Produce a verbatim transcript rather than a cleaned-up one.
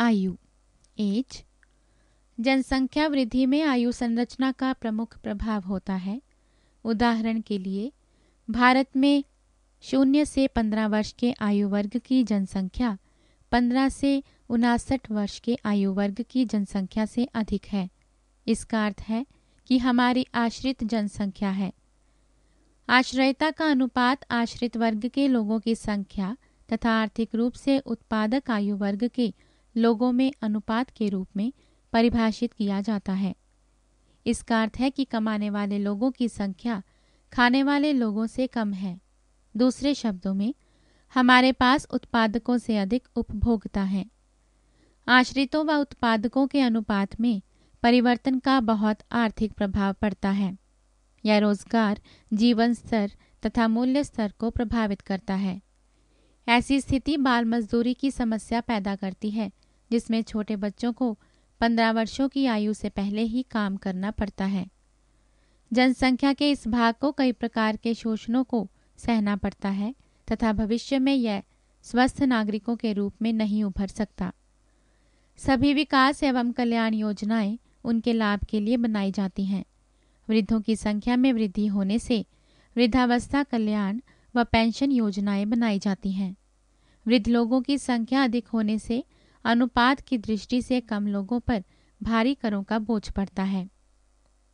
आयु एज। जनसंख्या वृद्धि में आयु संरचना का प्रमुख प्रभाव होता है। उदाहरण के लिए भारत में शून्य से पंद्रह वर्ष के आयु वर्ग की जनसंख्या पंद्रह से उनासठ वर्ष के आयु वर्ग की जनसंख्या से अधिक है। इसका अर्थ है कि हमारी आश्रित जनसंख्या है। आश्रयता का अनुपात आश्रित वर्ग के लोगों की संख्या तथा आर्थिक रूप से उत्पादक आयु वर्ग के लोगों में अनुपात के रूप में परिभाषित किया जाता है। इसका अर्थ है कि कमाने वाले लोगों की संख्या खाने वाले लोगों से कम है। दूसरे शब्दों में हमारे पास उत्पादकों से अधिक उपभोक्ता हैं। आश्रितों व उत्पादकों के अनुपात में परिवर्तन का बहुत आर्थिक प्रभाव पड़ता है। यह रोजगार, जीवन स्तर तथा मूल्य स्तर को प्रभावित करता है। ऐसी स्थिति बाल मजदूरी की समस्या पैदा करती है, जिसमें छोटे बच्चों को पंद्रह वर्षों की आयु से पहले ही काम करना पड़ता है। जनसंख्या के इस भाग को कई प्रकार के शोषणों को सहना पड़ता है तथा भविष्य में यह स्वस्थ नागरिकों के रूप में नहीं उभर सकता। सभी विकास एवं कल्याण योजनाएं उनके लाभ के लिए बनाई जाती हैं। वृद्धों की संख्या में वृद्धि होने से वृद्धावस्था कल्याण व पेंशन योजनाएं बनाई जाती हैं। वृद्ध लोगों की संख्या अधिक होने से अनुपात की दृष्टि से कम लोगों पर भारी करों का बोझ पड़ता है।